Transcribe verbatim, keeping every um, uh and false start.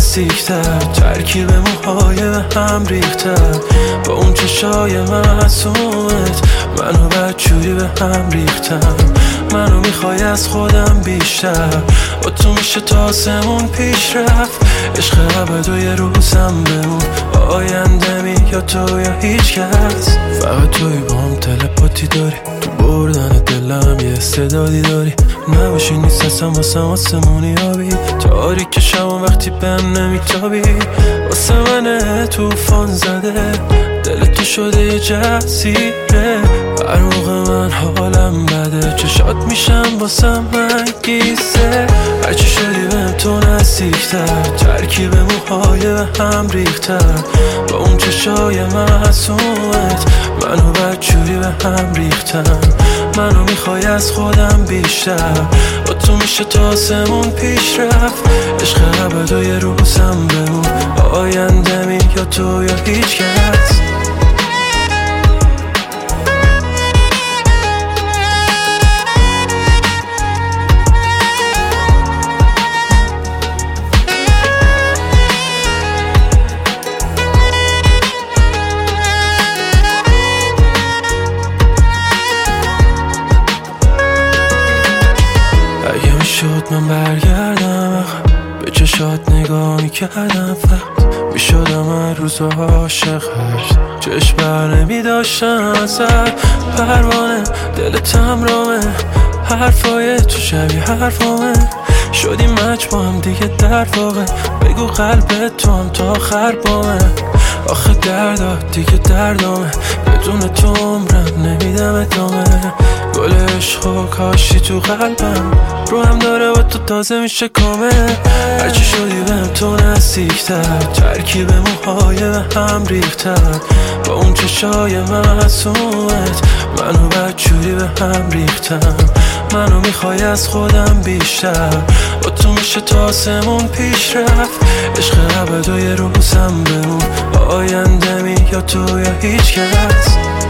نزدیکتر، ترکیب موهای به هم ریختر، با اون چشای معصومت منو بدجوری به هم ریختم. منو میخوای از خودم بیشتر، با تو میشه تا آسمون پیش رفت. عشق ابد و یه روزم بمون، آینده می یا تو یا هیچ کس. فقط توی با هم تلپاتی داری، تو بردن دلم یه استعدادی داری. نباشی نیست اصلا واسه آسمونی آبی، تاریک شب وقتی بهم نمیتابی. واسه من توفان زده، دل تو شده یه جزیره. هر موقع من حالم بده، چشات میشم واسم انگیزه. هرچی شدی بهم تو نزدیکتر، ترکیب موهای به هم ریختر، با اون چشای معصومت منو بدجوری به هم ریختم. منو میخوای از خودم بیشتر، با تو میشه تا آسمون پیش رفت. عشق ابد و یه روزم بمون، آینده می یا تو یا هیچ کس. اگه میشد من برگردم، به چشات نگاه میکردم، فقط میشدم هر روز عاشق. هر چشم بر نمیداشتم ازت، پروانه دلتم رامه، حرفای تو شبیه حرفامه. شدیم مچ با هم دیگه در واقع، بگو قلبت تو هم تا آخر بامه. آخه دردات دیگه دردامه، بدون تو عمرم نمیدم ادامه. گل عشق و کاشی تو قلبم، رو هم داره با تو تازه میشه کامه. هرچی شدی بهم تو نزدیکتر، ترکیب موهای به هم ریختر، با اون چشای معصومت منو بدجوری به هم ریختم. منو میخوای از خودم بیشتر، با تو میشه تا آسمون پیش رفت. عشق ابد و یه روزم بمون، آینده می یا تو یا هیچ کس.